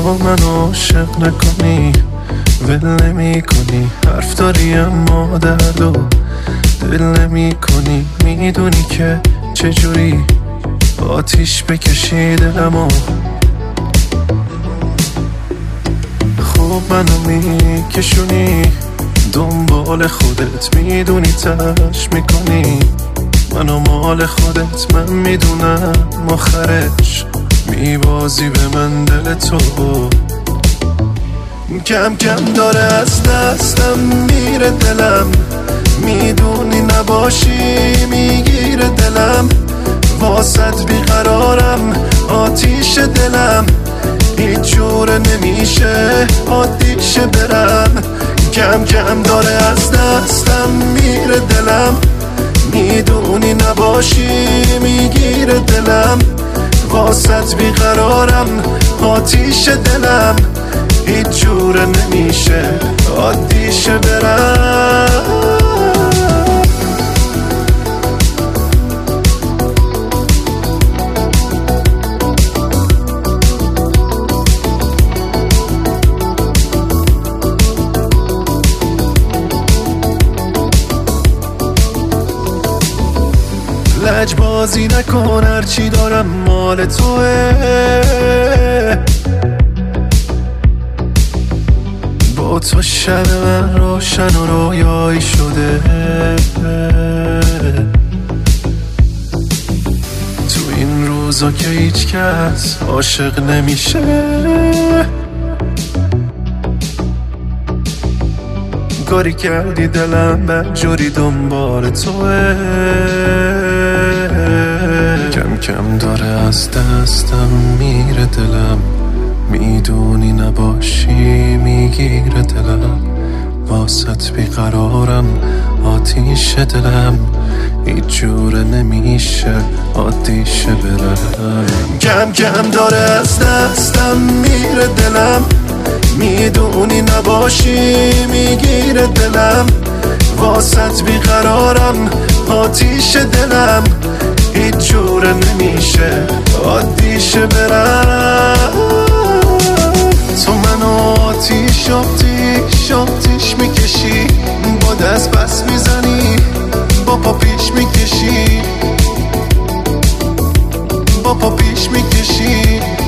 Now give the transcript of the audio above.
منو عاشق نکنی، ول نمی کنی، حرف داری اما دردو دل نمی کنی. میدونی که چجوری آتیش بکشی دلمو، خوب منو میکشونی دنبال خودت، میدونی تلاش میکنی منو مال خودت. من میدونم آخرش میبازی به من دل تو، کم کم داره از دستم میره دلم، میدونی نباشی میگیره دلم، واسط بیقرارم آتیش دلم، هیچ جور نمیشه عادیشه برم. کم کم داره از دستم میره دلم، میدونی نباشی میگیره دلم، واسط بیقرارم آتیش دلم، هیچ جور نمیشه عادیشه برم. لجبازی نکن، هرچی دارم مال توه، با تو شب من روشن و رویایی شده، تو این روزا که هیچ کس عاشق نمیشه، کاری کردی دلم بدجوری دنبال توه، کم کم داره از دستم میره دلم، میدونی نباشی میگیره دلم، واسط بیقرارم آتیش دلم، هیچ جوره نمیشه عادیشه برم. کم کم داره از دستم میره دلم، میدونی نباشی میگیره دلم، واسط بیقرارم آتیش دلم، هیچ جوره نمیشه عادیشه برم. تو منو آتیش میکشی، با دست بس میزنی، با پا پیش میکشی، با پا پیش میکشی.